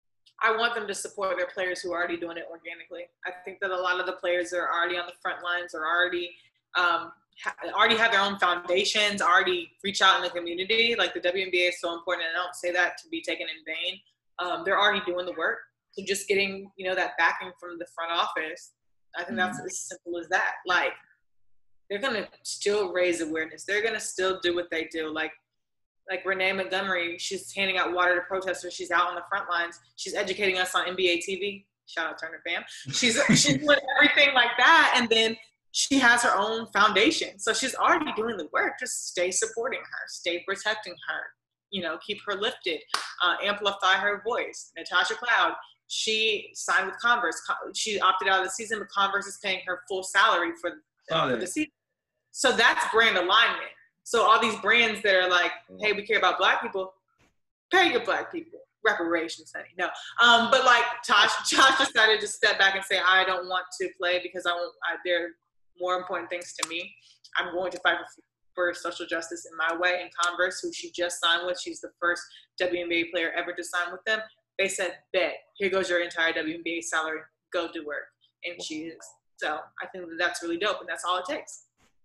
I want them to support their players who are already doing it organically. I think that a lot of the players that are already on the front lines are already um, ha- already have their own foundations, already reach out in the community. Like the W N B A is so important, and I don't say that to be taken in vain. Um, they're already doing the work. So just getting, you know, that backing from the front office, I think that's as simple as that. Like, they're going to still raise awareness. They're going to still do what they do. Like, like Renee Montgomery, she's handing out water to protesters. She's out on the front lines. She's educating us on N B A T V. Shout out Turner fam. She's, she's doing everything like that. And then she has her own foundation. So she's already doing the work. Just stay supporting her. Stay protecting her. You know, keep her lifted. Uh, amplify her voice. Natasha Cloud. She signed with Converse. She opted out of the season, but Converse is paying her full salary for, uh, for the season. So that's brand alignment. So all these brands that are like, hey, we care about black people, pay your black people. Reparations, honey. No. Um, but like Tosh, Josh decided to step back and say, I don't want to play because I won't, I, there are more important things to me. I'm going to fight for, for social justice in my way. And Converse, who she just signed with, she's the first W N B A player ever to sign with them. They said, bet, here goes your entire W N B A salary. Go do work. And she is. So I think that that's really dope, and that's all it takes.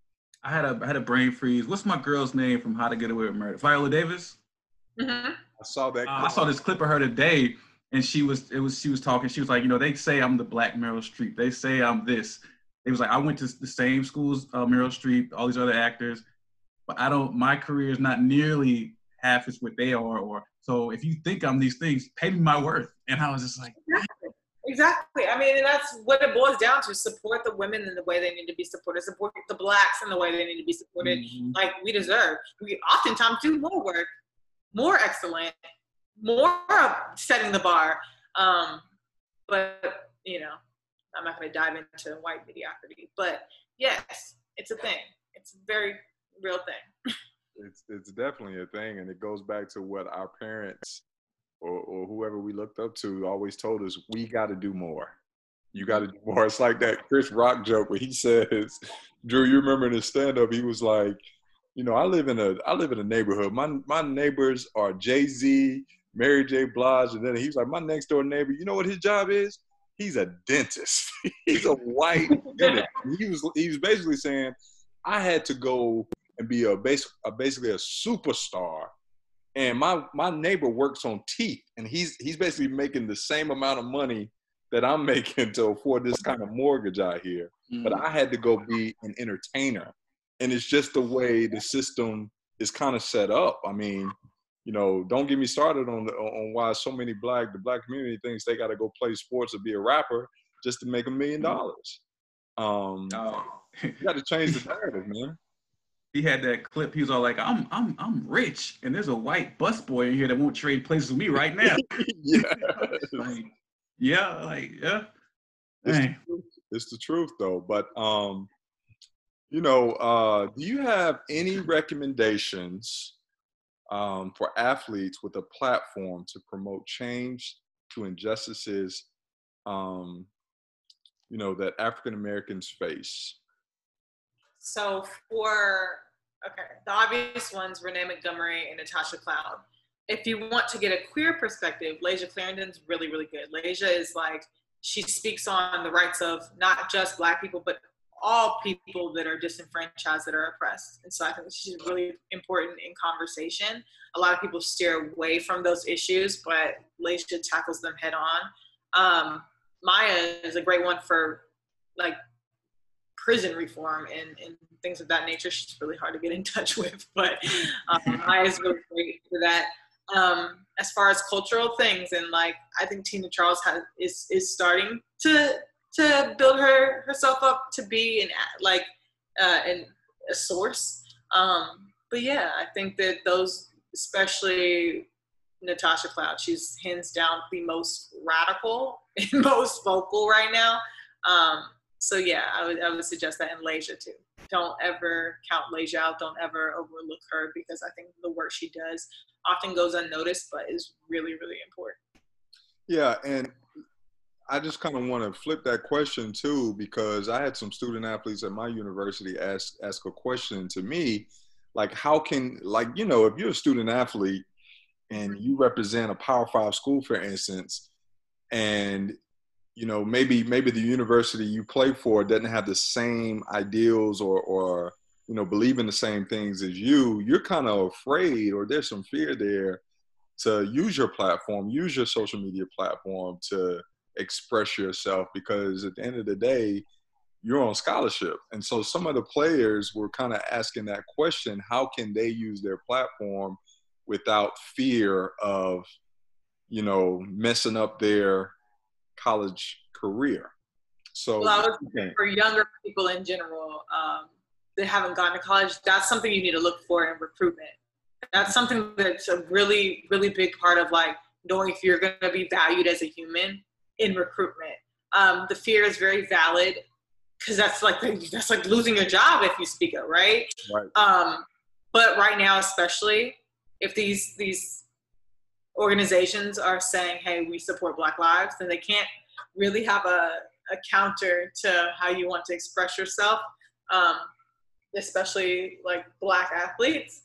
I had a I had a brain freeze. What's my girl's name from How to Get Away with Murder? Viola Davis? Mm-hmm. I saw that. Uh, I saw this clip of her today, and she was it was she was talking. She was like, you know, they say I'm the Black Meryl Streep. They say I'm this. It was like I went to the same schools, uh, Meryl Streep, all these other actors, but I don't. My career is not nearly half as what they are. Or so if you think I'm these things, pay me my worth. And I was just like, exactly. Exactly. I mean, and that's what it boils down to. Support the women in the way they need to be supported. Support the blacks in the way they need to be supported, mm-hmm. like we deserve. We oftentimes do more work, more excellent, more setting the bar. Um, but, you know, I'm not going to dive into white mediocrity. But, yes, it's a thing. It's a very real thing. It's it's definitely a thing, and it goes back to what our parents or, or whoever we looked up to always told us: we got to do more. You got to do more. It's like that Chris Rock joke where he says, "Drew, you remember in his stand-up, he was like, you know, I live in a I live in a neighborhood. My my neighbors are Jay-Z, Mary J. Blige, and then he was like, my next door neighbor. You know what his job is? He's a dentist. He's a white dentist." He was he was basically saying, I had to go and be a, base, a basically a superstar, and my my neighbor works on teeth, and he's he's basically making the same amount of money that I'm making to afford this kind of mortgage out here. Mm. But I had to go be an entertainer, and it's just the way the system is kind of set up. I mean, you know, don't get me started on the, on why so many black the black community thinks they got to go play sports or be a rapper just to make a million dollars. Um, oh. You got to change the narrative, man. He had that clip. He was all like, "I'm, I'm, I'm rich, and there's a white busboy in here that won't trade places with me right now." Yeah, like, yeah, like, yeah. It's the, truth. It's the truth, though. But, um, you know, uh, do you have any recommendations um, for athletes with a platform to promote change to injustices, um, you know, that African Americans face? So for, okay, the obvious ones, Renee Montgomery and Natasha Cloud. If you want to get a queer perspective, Layshia Clarendon's really, really good. Layshia is like, she speaks on the rights of not just Black people, but all people that are disenfranchised, that are oppressed. And so I think she's really important in conversation. A lot of people steer away from those issues, but Layshia tackles them head on. Um, Maya is a great one for like prison reform and, and things of that nature. She's really hard to get in touch with, but um, Maya is really great for that. Um, as far as cultural things, and like I think Tina Charles has is is starting to to build her herself up to be an like uh, an a source. Um, but yeah, I think that those, especially Natasha Cloud, she's hands down the most radical and most vocal right now. Um, so yeah, I would I would suggest that, in Layshia too. Don't ever count Layshia out. Don't ever overlook her, because I think the work she does often goes unnoticed, but is really, really important. Yeah, and I just kind of want to flip that question too, because I had some student athletes at my university ask ask a question to me, like, how can, like, you know, if you're a student athlete and you represent a Power Five school, for instance, and you know, maybe maybe the university you play for doesn't have the same ideals or, or you know, believe in the same things as you, you're kind of afraid, or there's some fear there to use your platform, use your social media platform to express yourself, because at the end of the day, you're on scholarship. And so some of the players were kind of asking that question: how can they use their platform without fear of, you know, messing up their college career? So well, I would say for younger people in general um, that haven't gone to college, that's something you need to look for in recruitment. That's something that's a really, really big part of like knowing if you're going to be valued as a human in recruitment. Um, the fear is very valid, because that's like that's like losing your job if you speak up, right? Right. Um, but right now, especially if these these organizations are saying, "Hey, we support Black lives," then they can't really have a, a counter to how you want to express yourself, um, especially like Black athletes.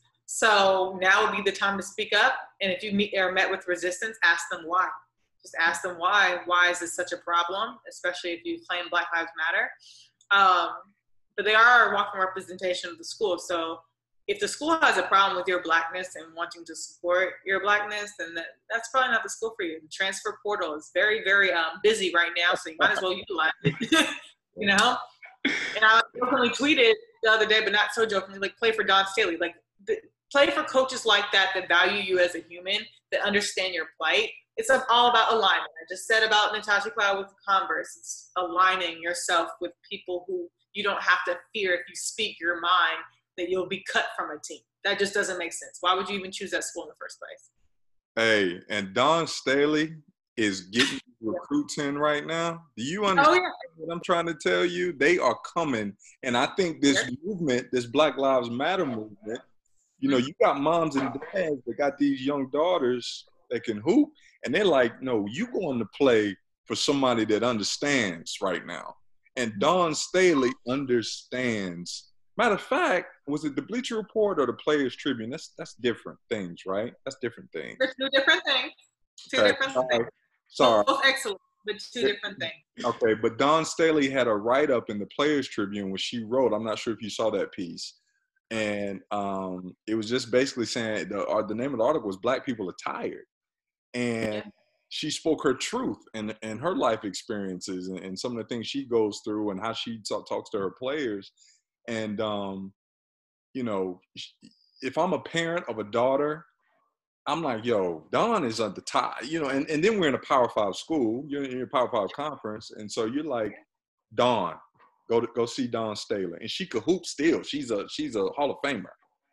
So now would be the time to speak up. And if you meet or met with resistance, ask them why. Just ask them why. Why is this such a problem? Especially if you claim Black Lives Matter. Um, but they are a walking representation of the school. So if the school has a problem with your Blackness and wanting to support your Blackness, then that, that's probably not the school for you. The transfer portal is very, very um, busy right now, so you might as well utilize it. You know? And I jokingly tweeted the other day, but not so jokingly, like, play for Dawn Staley. Like, the, play for coaches like that that value you as a human, that understand your plight, it's all about alignment. I just said about Natasha Cloud with Converse. It's aligning yourself with people who you don't have to fear if you speak your mind that you'll be cut from a team. That just doesn't make sense. Why would you even choose that school in the first place? Hey, and Dawn Staley is getting recruits in right now. Do you understand oh, yeah. what I'm trying to tell you? They are coming. And I think this yeah. movement, this Black Lives Matter movement, you know, you got moms and dads that got these young daughters that can hoop, and they're like, no, you going to play for somebody that understands right now. And Dawn Staley understands. Matter of fact, was it the Bleacher Report or the Players Tribune? That's that's different things, right? That's different things. They're two different things. Two okay. different Sorry. things. Sorry. Both excellent, but two different things. Okay, but Dawn Staley had a write-up in the Players Tribune when she wrote, I'm not sure if you saw that piece, and um, it was just basically saying, the, uh, the name of the article was Black People Are Tired. And yeah. she spoke her truth and, and her life experiences and, and some of the things she goes through and how she talk, talks to her players. And, um, you know, if I'm a parent of a daughter, I'm like, yo, Dawn is at the top, you know, and, and then we're in a Power Five school, you're in a Power Five conference. And so you're like, Dawn, go to, go see Dawn Staley. And she could hoop still. She's a, she's a Hall of Famer.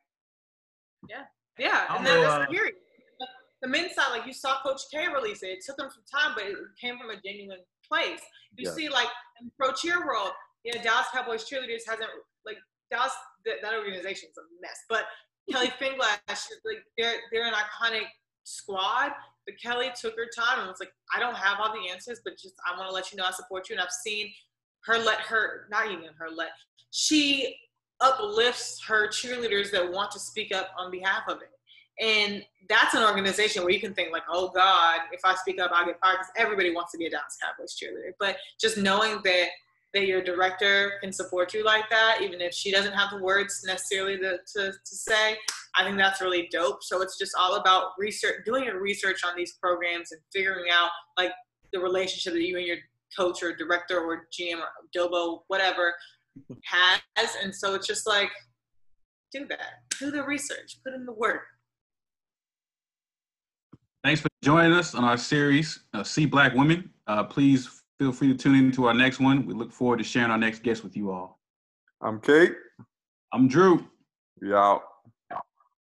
Yeah. Yeah. And then that's the period. The men's side, like you saw Coach K release it. It took him some time, but it came from a genuine place. You yeah. see, like in the pro cheer world, yeah, Dallas Cowboys cheerleaders hasn't like Dallas. That, that organization's a mess. But Kelly Finglash, like they're they're an iconic squad. But Kelly took her time and was like, I don't have all the answers, but just I want to let you know I support you. And I've seen her let her not even her let she uplifts her cheerleaders that want to speak up on behalf of it. And that's an organization where you can think like, oh God, if I speak up, I'll get fired, because everybody wants to be a Dallas Cowboys cheerleader. But just knowing that that your director can support you like that, even if she doesn't have the words necessarily to, to, to say, I think that's really dope. So it's just all about research, doing your research on these programs and figuring out like the relationship that you and your coach or director or G M or Dobo, whatever, has. And so it's just like, do that. Do the research. Put in the work. Thanks for joining us on our series, uh, See Black Women. Uh, please feel free to tune in to our next one. We look forward to sharing our next guest with you all. I'm Kate. I'm Drew. We out.